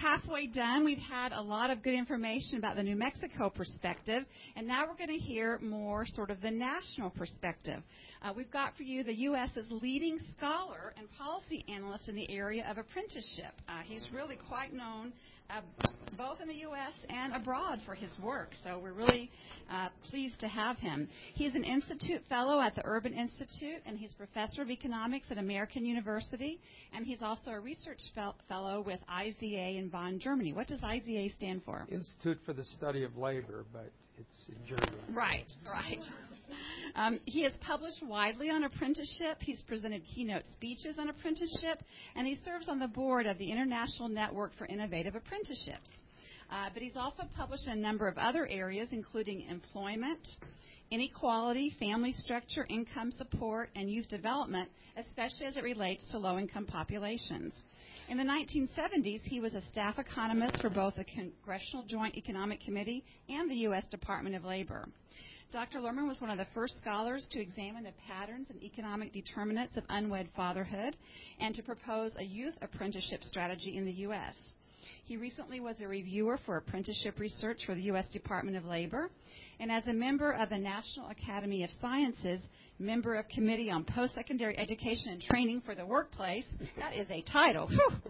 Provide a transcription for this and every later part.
halfway done. We've had a lot of good information about the New Mexico perspective, and now we're going to hear more sort of the national perspective. We've got for you the U.S.'s leading scholar and policy analyst in the area of apprenticeship. He's really quite known both in the U.S. and abroad for his work, so we're really pleased to have him. He's an Institute Fellow at the Urban Institute, and he's Professor of Economics at American University, and he's also a Research Fellow with IZA in Bonn, Germany. What does IZA stand for? Institute for the Study of Labor, but it's in Germany. Right. He has published widely on apprenticeship. He's presented keynote speeches on apprenticeship, and he serves on the board of the International Network for Innovative Apprenticeships. But he's also published in a number of other areas, including employment, inequality, family structure, income support, and youth development, especially as it relates to low-income populations. In the 1970s, he was a staff economist for both the Congressional Joint Economic Committee and the U.S. Department of Labor. Dr. Lerman was one of the first scholars to examine the patterns and economic determinants of unwed fatherhood and to propose a youth apprenticeship strategy in the U.S. He recently was a reviewer for apprenticeship research for the U.S. Department of Labor, and as a member of the National Academy of Sciences, member of Committee on Post-Secondary Education and Training for the Workplace. That is a title.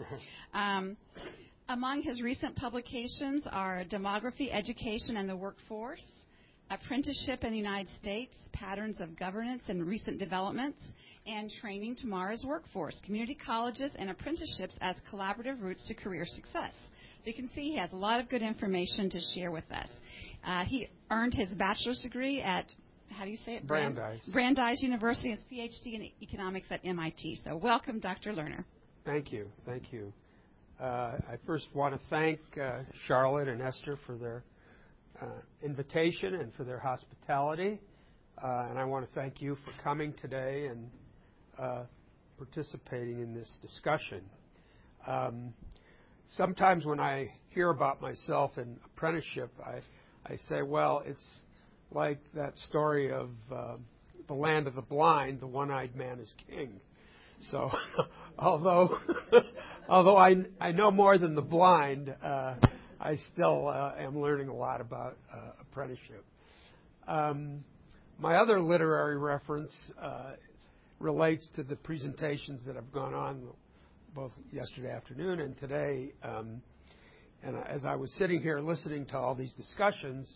Among his recent publications are Demography, Education, and the Workforce, Apprenticeship in the United States, Patterns of Governance and Recent Developments, and Training Tomorrow's Workforce, Community Colleges and Apprenticeships as Collaborative Routes to Career Success. So you can see he has a lot of good information to share with us. He earned his bachelor's degree at, how do you say it? Brandeis. Brandeis University, and his PhD in economics at MIT. So welcome, Dr. Lerner. Thank you. I first want to thank Charlotte and Esther for their invitation and for their hospitality. And I want to thank you for coming today and participating in this discussion. Sometimes when I hear about myself in apprenticeship, I say, well, it's like that story of the land of the blind, the one-eyed man is king. So although I know more than the blind, I still am learning a lot about apprenticeship. My other literary reference relates to the presentations that have gone on both yesterday afternoon and today. And as I was sitting here listening to all these discussions,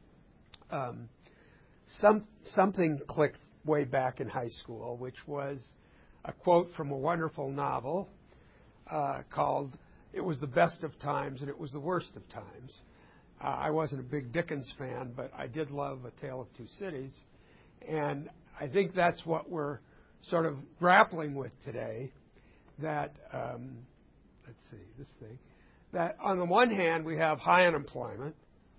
something clicked way back in high school, which was a quote from a wonderful novel called It Was the Best of Times and It Was the Worst of Times. I wasn't a big Dickens fan, but I did love A Tale of Two Cities. And I think that's what we're sort of grappling with today, that, that on the one hand we have high unemployment,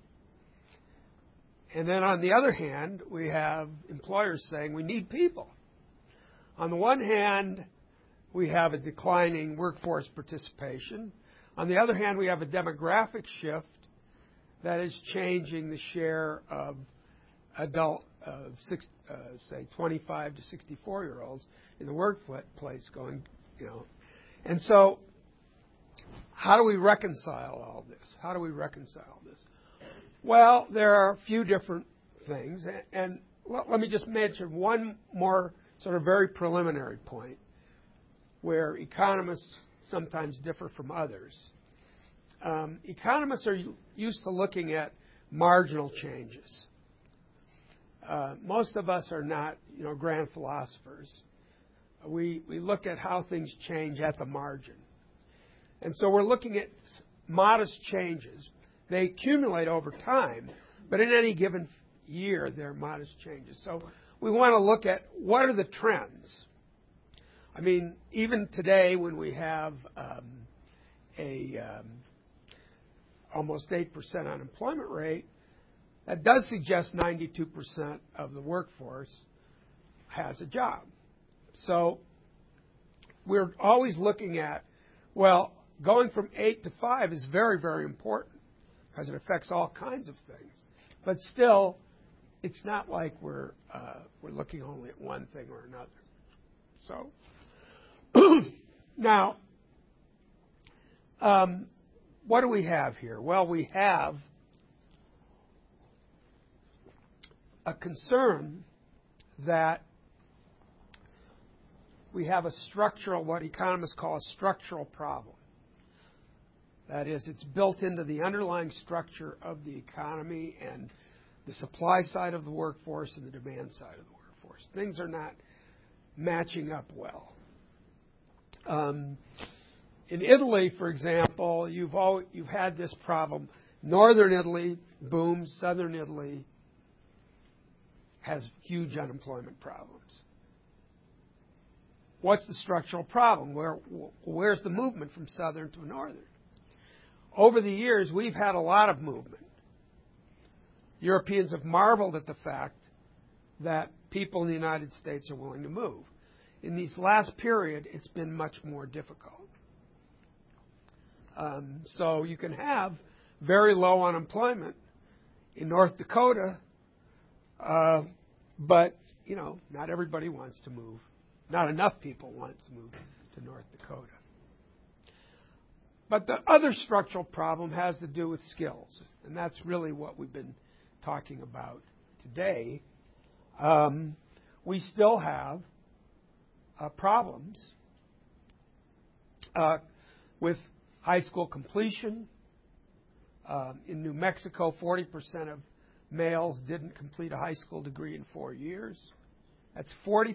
and then on the other hand we have employers saying we need people. On the one hand, we have a declining workforce participation. On the other hand, we have a demographic shift that is changing the share of adult, say, 25 to 64-year-olds in the workplace going, And so how do we reconcile all this? Well, there are a few different things. And let me just mention one more sort of very preliminary point where economists sometimes differ from others. Economists are used to looking at marginal changes. Most of us are not, grand philosophers. We look at how things change at the margin. And so we're looking at modest changes. They accumulate over time, but in any given year, they're modest changes. So we want to look at what are the trends. I mean, even today when we have almost 8% unemployment rate, that does suggest 92% of the workforce has a job. So we're always looking at, going from 8 to 5 is very, very important because it affects all kinds of things. But still, it's not like we're looking only at one thing or another. So now, what do we have here? Well, we have a concern that we have a structural, what economists call a structural problem. That is, it's built into the underlying structure of the economy and the supply side of the workforce and the demand side of the workforce. Things are not matching up well. In Italy, for example, you've had this problem. Northern Italy booms. Southern Italy has huge unemployment problems. What's the structural problem? Where's the movement from southern to northern? Over the years, we've had a lot of movement. Europeans have marveled at the fact that people in the United States are willing to move. In this last period, it's been much more difficult. So you can have very low unemployment in North Dakota, but, not everybody wants to move. Not enough people want to move to North Dakota. But the other structural problem has to do with skills, and that's really what we've been talking about today. We still have problems with high school completion. In New Mexico, 40% of males didn't complete a high school degree in 4 years. That's 40%.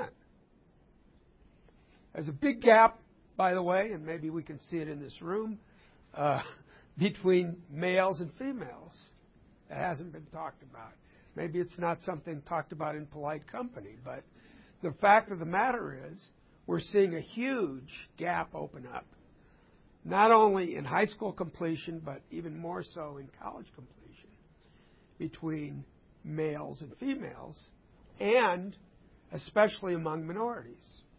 There's a big gap, by the way, and maybe we can see it in this room, between males and females. That hasn't been talked about. Maybe it's not something talked about in polite company, but the fact of the matter is we're seeing a huge gap open up, not only in high school completion, but even more so in college completion, between males and females, and especially among minorities.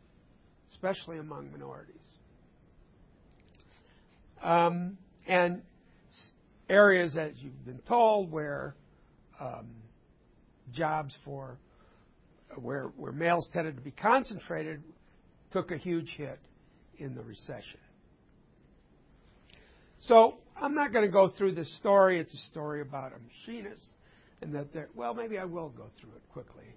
And areas, as you've been told, where jobs where males tended to be concentrated took a huge hit in the recession. So I'm not going to go through this story. It's a story about a machinist, and maybe I will go through it quickly.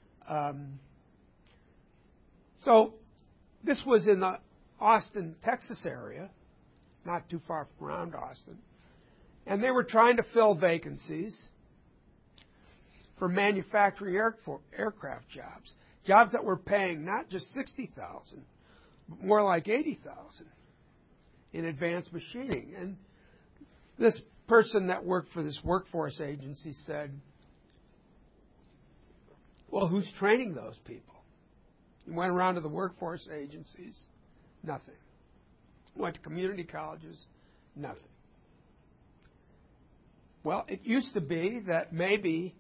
So this was in the Austin, Texas area, not too far from around Austin. And they were trying to fill vacancies for manufacturing aircraft jobs that were paying not just $60,000, but more like $80,000 in advanced machining. And this person that worked for this workforce agency said, well, who's training those people? He went around to the workforce agencies, nothing. Went to community colleges, nothing. Well, it used to be that maybe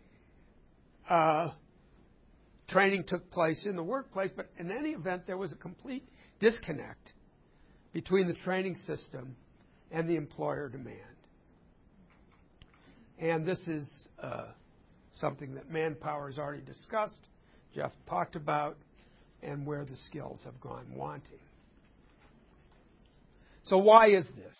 training took place in the workplace, but in any event, there was a complete disconnect between the training system and the employer demand. And this is something that Manpower has already discussed, Jeff talked about, and where the skills have gone wanting. So why is this?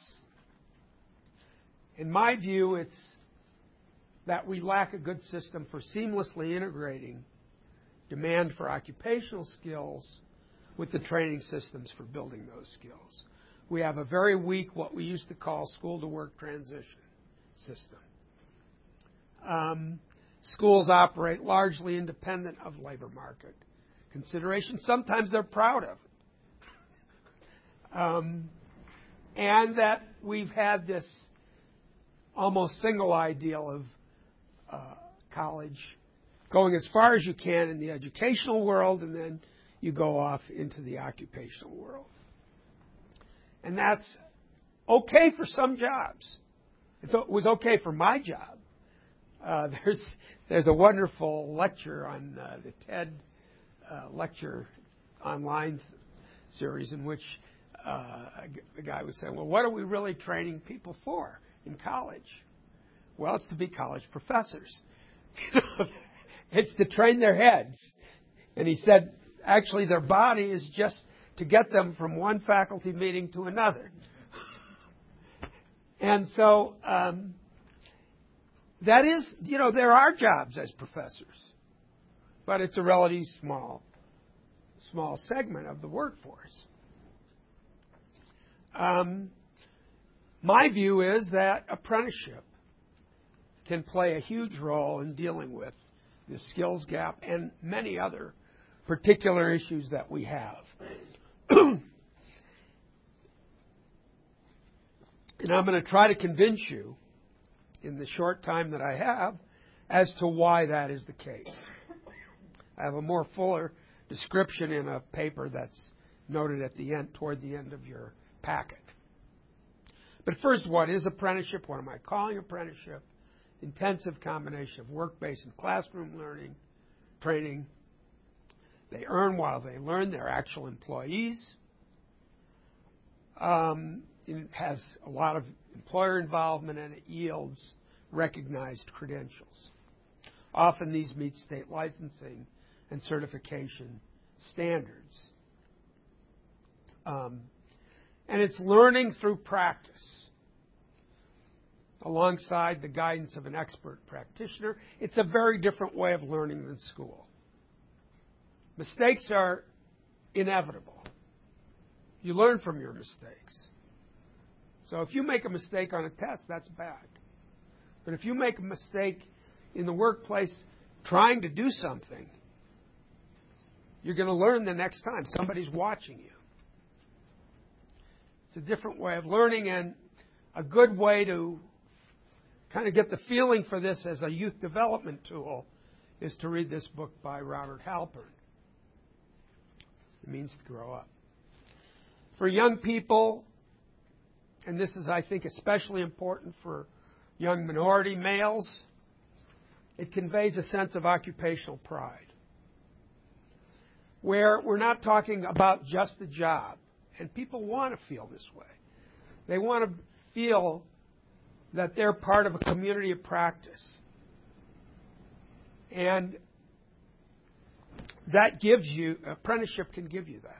In my view, it's that we lack a good system for seamlessly integrating demand for occupational skills with the training systems for building those skills. We have a very weak, what we used to call school-to-work transition system. Schools operate largely independent of labor market considerations. Sometimes they're proud of it. And that we've had this almost single ideal of college going as far as you can in the educational world, and then you go off into the occupational world. And that's okay for some jobs. It was okay for my job. There's a wonderful lecture on the TED lecture online series in which a guy was saying, well, what are we really training people for in college? Well, it's to be college professors. It's to train their heads. And he said, actually, their body is just to get them from one faculty meeting to another. And so that is, there are jobs as professors, but it's a relatively small segment of the workforce. My view is that apprenticeship can play a huge role in dealing with the skills gap and many other particular issues that we have. And I'm going to try to convince you in the short time that I have as to why that is the case. I have a more fuller description in a paper that's noted at the end, toward the end of your packet. But first, what is apprenticeship? What am I calling apprenticeship? Intensive combination of work-based and classroom learning, training. They earn while they learn. They're actual employees. It has a lot of employer involvement, and it yields recognized credentials. Often these meet state licensing and certification standards. And it's learning through practice alongside the guidance of an expert practitioner. It's a very different way of learning than school. Mistakes are inevitable. You learn from your mistakes. So if you make a mistake on a test, that's bad. But if you make a mistake in the workplace trying to do something, you're going to learn the next time. Somebody's watching you. It's a different way of learning, and a good way to kind of get the feeling for this as a youth development tool is to read this book by Robert Halpern. It means to grow up. For young people, and this is, I think, especially important for young minority males, it conveys a sense of occupational pride, where we're not talking about just a job. And people want to feel this way. They want to feel that they're part of a community of practice. And that gives you, apprenticeship can give you that.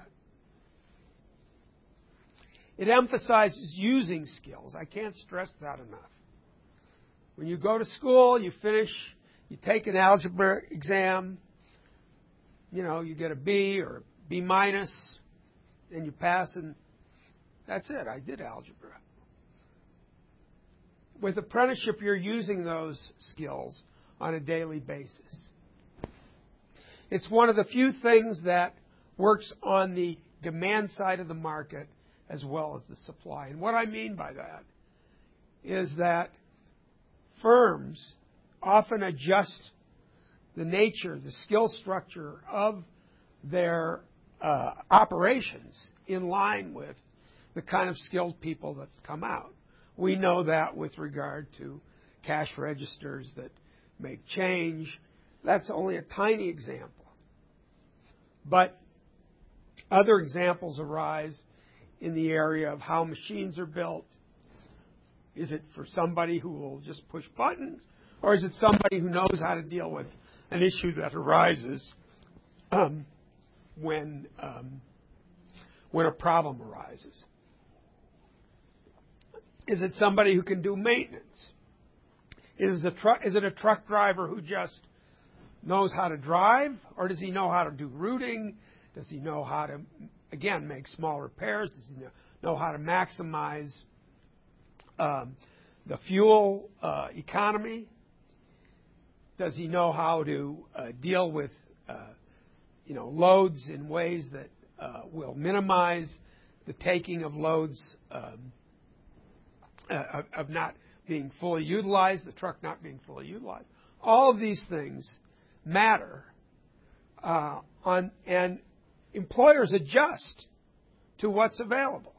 It emphasizes using skills. I can't stress that enough. When you go to school, you finish, you take an algebra exam, you get a B or B minus, and you pass, and that's it. I did algebra. With apprenticeship, you're using those skills on a daily basis. It's one of the few things that works on the demand side of the market as well as the supply. And what I mean by that is that firms often adjust the nature, the skill structure of their operations in line with the kind of skilled people that come out. We know that with regard to cash registers that make change. That's only a tiny example. But other examples arise in the area of how machines are built. Is it for somebody who will just push buttons, or is it somebody who knows how to deal with an issue that arises when a problem arises? Is it somebody who can do maintenance? Is it a truck driver who just knows how to drive, or does he know how to do routing? Does he know how to, again, make small repairs? Does he know how to maximize the fuel economy? Does he know how to deal with loads in ways that will minimize the taking of loads of not being fully utilized, the truck not being fully utilized? All of these things matter, and employers adjust to what's available.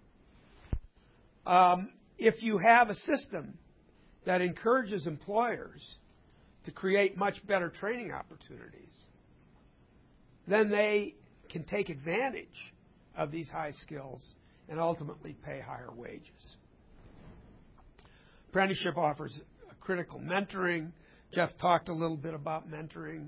If you have a system that encourages employers to create much better training opportunities, then they can take advantage of these high skills and ultimately pay higher wages. Apprenticeship offers critical mentoring. Jeff talked a little bit about mentoring,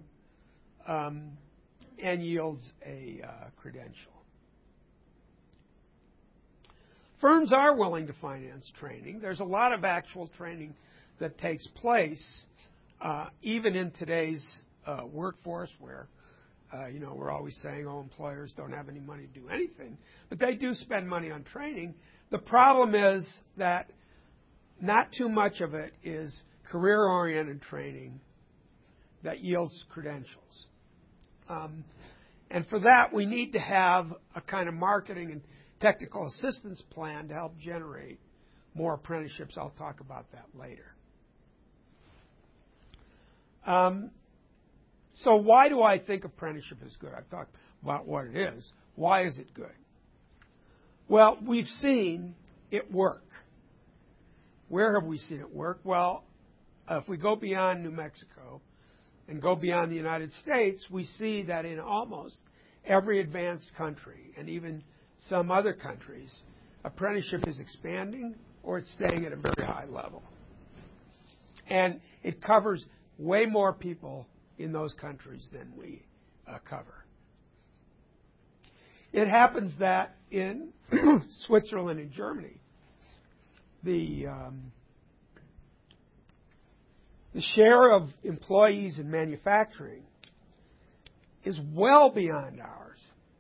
and yields a credential. firms are willing to finance training. There's a lot of actual training that takes place, even in today's workforce where, we're always saying, employers don't have any money to do anything. But they do spend money on training. The problem is that not too much of it is career-oriented training that yields credentials. And for that, we need to have a kind of marketing and technical assistance plan to help generate more apprenticeships. I'll talk about that later. So why do I think apprenticeship is good? I've talked about what it is. Why is it good? Well, we've seen it work. Where have we seen it work? Well, if we go beyond New Mexico and go beyond the United States, we see that in almost every advanced country, and even some other countries, apprenticeship is expanding or it's staying at a very high level. And it covers way more people in those countries than we cover. It happens that in Switzerland and Germany, the share of employees in manufacturing is well beyond ours.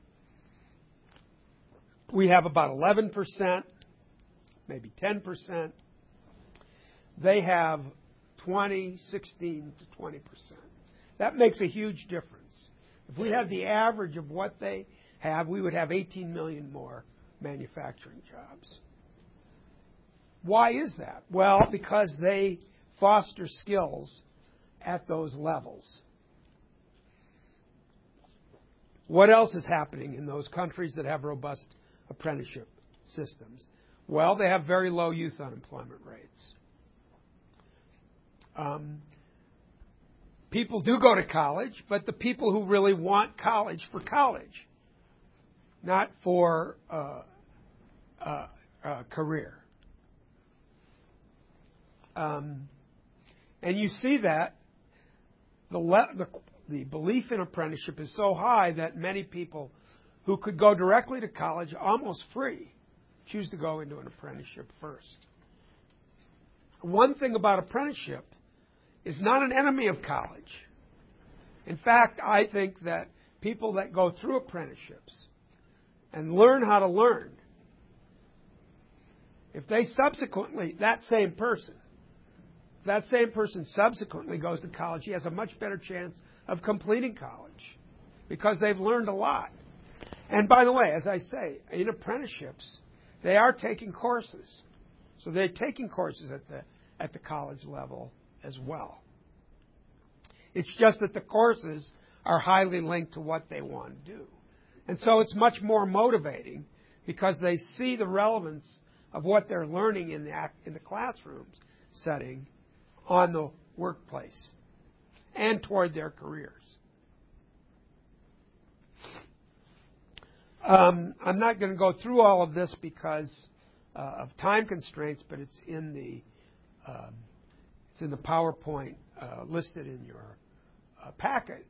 We have about 11%, maybe 10%. They have 16 to 20%. That makes a huge difference. If we had the average of what they have, we would have 18 million more manufacturing jobs. Why is that? Well, because they foster skills at those levels. What else is happening in those countries that have robust apprenticeship systems? Well, they have very low youth unemployment rates. People do go to college, but the people who really want college for college, not for a career. And you see that the belief in apprenticeship is so high that many people who could go directly to college almost free choose to go into an apprenticeship first. One thing about apprenticeship is not an enemy of college. In fact, I think that people that go through apprenticeships and learn how to learn, if they subsequently, that same person subsequently goes to college, he has a much better chance of completing college because they've learned a lot. And by the way, as I say, in apprenticeships, they are taking courses. So they're taking courses at the college level as well. It's just that the courses are highly linked to what they want to do. And so it's much more motivating because they see the relevance of what they're learning in the classroom setting on the workplace and toward their careers. I'm not going to go through all of this because of time constraints, but it's in the PowerPoint listed in your packet.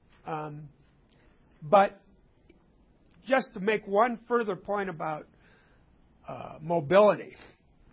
But just to make one further point about mobility.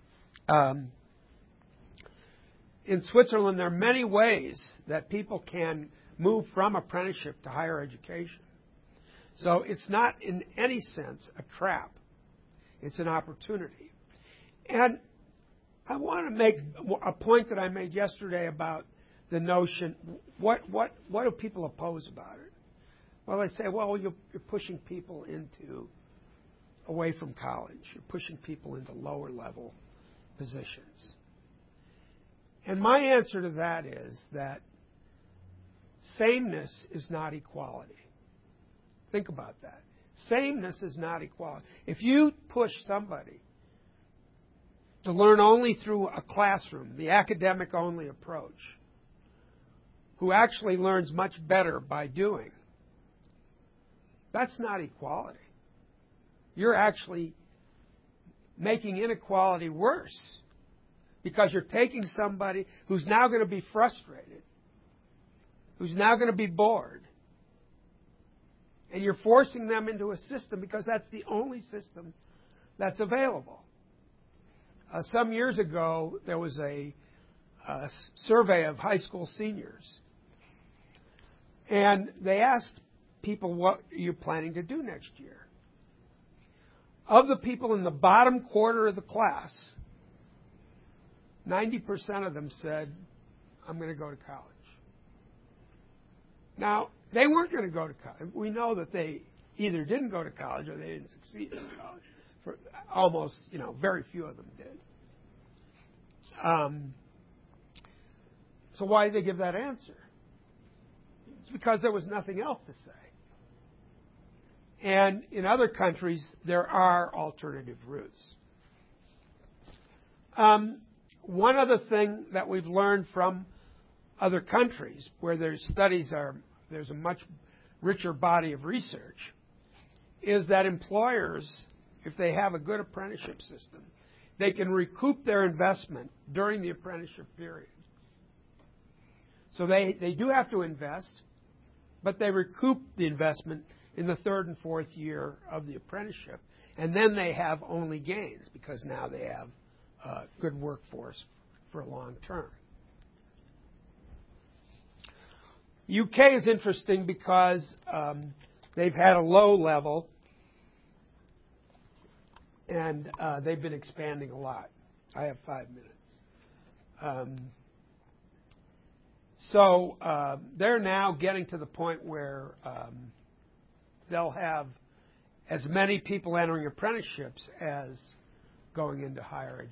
In Switzerland, there are many ways that people can move from apprenticeship to higher education. So it's not in any sense a trap. It's an opportunity. And I want to make a point that I made yesterday about the notion, what do people oppose about it? Well, they say, well, you're pushing people away from college. You're pushing people into lower level positions. And my answer to that is that sameness is not equality. Think about that. Sameness is not equality. If you push somebody to learn only through a classroom, the academic-only approach, who actually learns much better by doing, that's not equality. You're actually making inequality worse because you're taking somebody who's now going to be frustrated, who's now going to be bored, and you're forcing them into a system because that's the only system that's available. Some years ago, there was a survey of high school seniors. And they asked people, what are you planning to do next year? Of the people in the bottom quarter of the class, 90% of them said, I'm going to go to college. Now, they weren't going to go to college. We know that they either didn't go to college or they didn't succeed in college. For almost, very few of them did. So why did they give that answer? It's because there was nothing else to say. And in other countries, there are alternative routes. One other thing that we've learned from other countries where there's a much richer body of research, is that employers, if they have a good apprenticeship system, they can recoup their investment during the apprenticeship period. So they do have to invest, but they recoup the investment in the third and fourth year of the apprenticeship. And then they have only gains because now they have a good workforce for a long term. UK is interesting because they've had a low level and they've been expanding a lot. I have 5 minutes. So they're now getting to the point where they'll have as many people entering apprenticeships as going into higher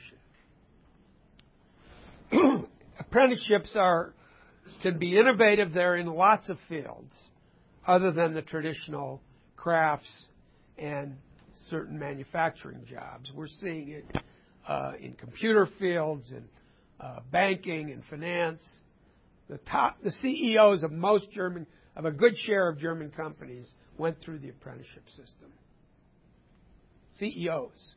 education. Apprenticeships can be innovative. They're in lots of fields other than the traditional crafts and certain manufacturing jobs. We're seeing it in computer fields and banking and finance. The CEOs of a good share of German companies went through the apprenticeship system. CEOs.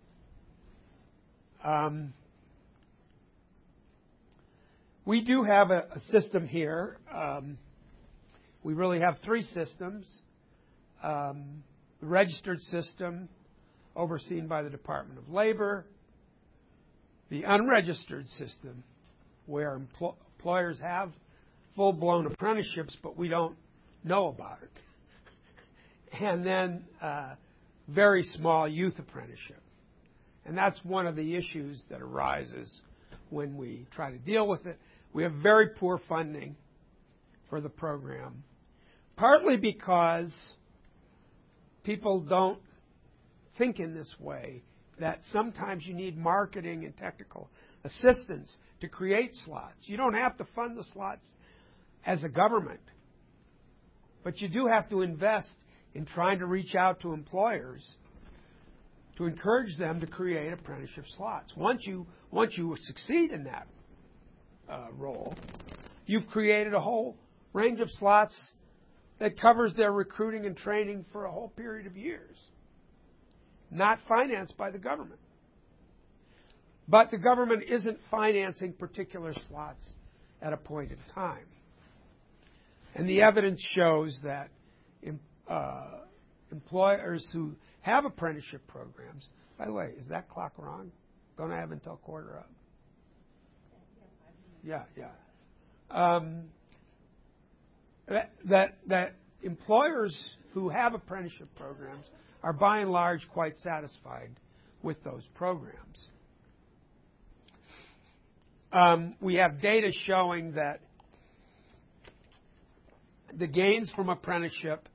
We do have a system here. We really have 3 systems. The registered system, overseen by the Department of Labor. The unregistered system, where employers have full-blown apprenticeships, but we don't know about it. And then very small youth apprenticeship. And that's one of the issues that arises when we try to deal with it. We have very poor funding for the program, partly because people don't think in this way, that sometimes you need marketing and technical assistance to create slots. You don't have to fund the slots as a government, but you do have to invest in trying to reach out to employers to encourage them to create apprenticeship slots. Once you succeed in that role, you've created a whole range of slots that covers their recruiting and training for a whole period of years, not financed by the government. But the government isn't financing particular slots at a point in time. And the evidence shows that employers who have apprenticeship programs, by the way, is that clock wrong? Don't I have until 1/4 up? Yeah. That employers who have apprenticeship programs are by and large quite satisfied with those programs. We have data showing that the gains from apprenticeship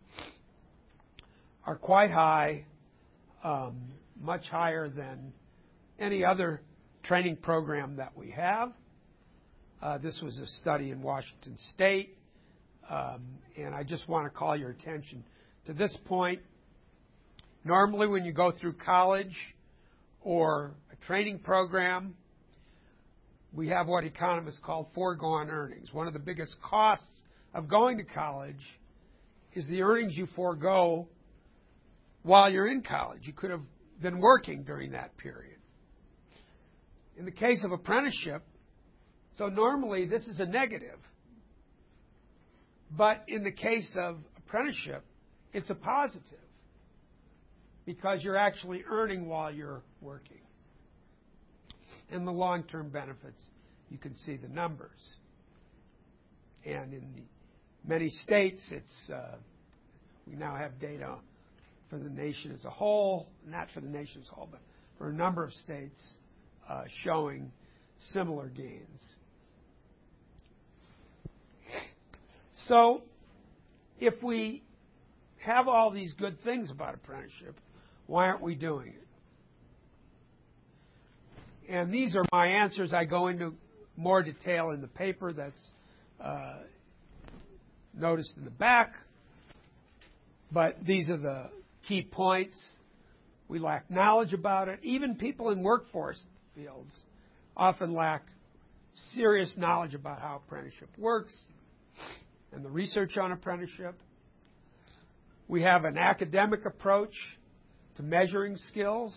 are quite high, much higher than any other training program that we have. This was a study in Washington State, and I just want to call your attention to this point. Normally when you go through college or a training program, we have what economists call foregone earnings. One of the biggest costs of going to college is the earnings you forego while you're in college. You could have been working during that period. In the case of apprenticeship, so normally this is a negative. But in the case of apprenticeship, it's a positive because you're actually earning while you're working. And the long-term benefits, you can see the numbers. And in many states, we now have data for the nation as a whole, not for the nation as a whole, but for a number of states showing similar gains. So if we have all these good things about apprenticeship, why aren't we doing it? And these are my answers. I go into more detail in the paper that's noticed in the back. But these are the key points. We lack knowledge about it. Even people in workforce fields often lack serious knowledge about how apprenticeship works and the research on apprenticeship. We have an academic approach to measuring skills.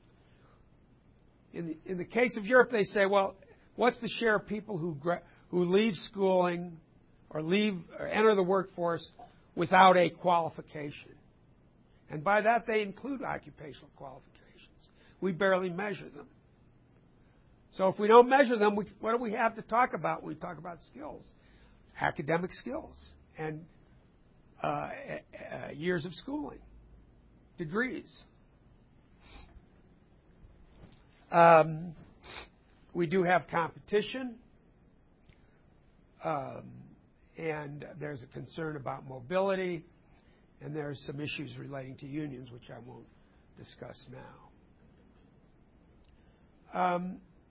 In the case of Europe, they say, well, what's the share of people who leave schooling or enter the workforce without a qualification? And by that, they include occupational qualifications. We barely measure them. So if we don't measure them, what do we have to talk about when we talk about skills? Academic skills and years of schooling, degrees. We do have competition, and there's a concern about mobility, and there's some issues relating to unions, which I won't discuss now.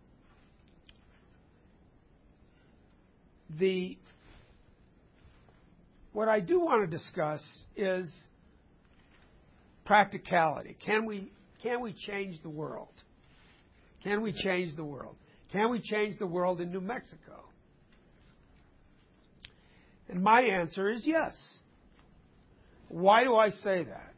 What I do want to discuss is practicality. Can we change the world? Can we change the world? Can we change the world in New Mexico? And my answer is yes. Why do I say that?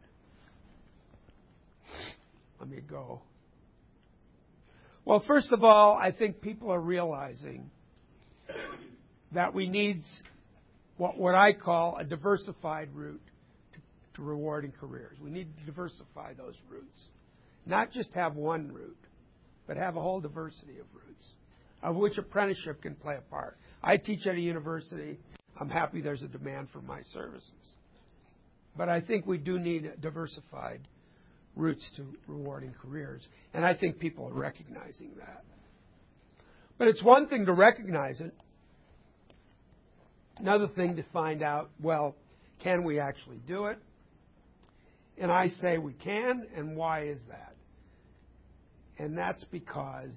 Let me go. Well, first of all, I think people are realizing that we need what I call a diversified route to rewarding careers. We need to diversify those routes. Not just have one route, but have a whole diversity of routes, of which apprenticeship can play a part. I teach at a university. I'm happy there's a demand for my services. But I think we do need diversified routes to rewarding careers. And I think people are recognizing that. But it's one thing to recognize it. Another thing to find out, well, can we actually do it? And I say we can, and why is that? And that's because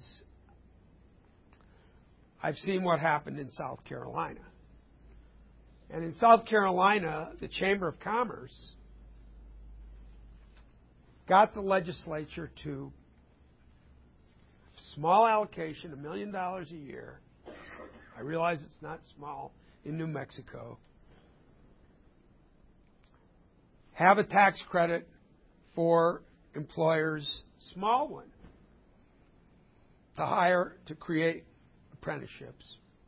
I've seen what happened in South Carolina. And in South Carolina, the Chamber of Commerce got the legislature to small allocation, $1 million a year. I realize it's not small in New Mexico. Have a tax credit for employers, small one, to create apprenticeships.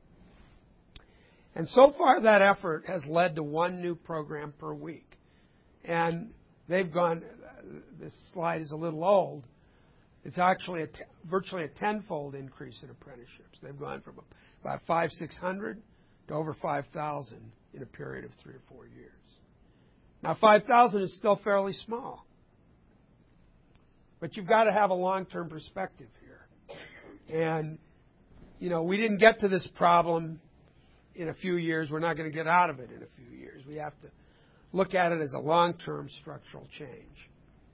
And so far that effort has led to one new program per week. And they've gone, this slide is a little old, it's actually virtually a tenfold increase in apprenticeships. They've gone from about 600 to over 5,000 in a period of 3 or 4 years. Now 5,000 is still fairly small. But you've got to have a long-term perspective here. And, we didn't get to this problem in a few years. We're not going to get out of it in a few years. We have to look at it as a long-term structural change.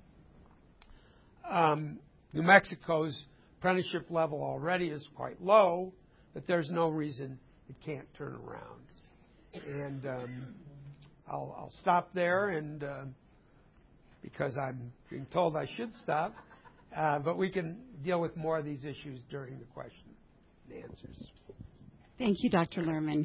New Mexico's apprenticeship level already is quite low, but there's no reason it can't turn around. And I'll stop there, and because I'm being told I should stop, but we can deal with more of these issues during the question and answers. Thank you, Dr. Lerman.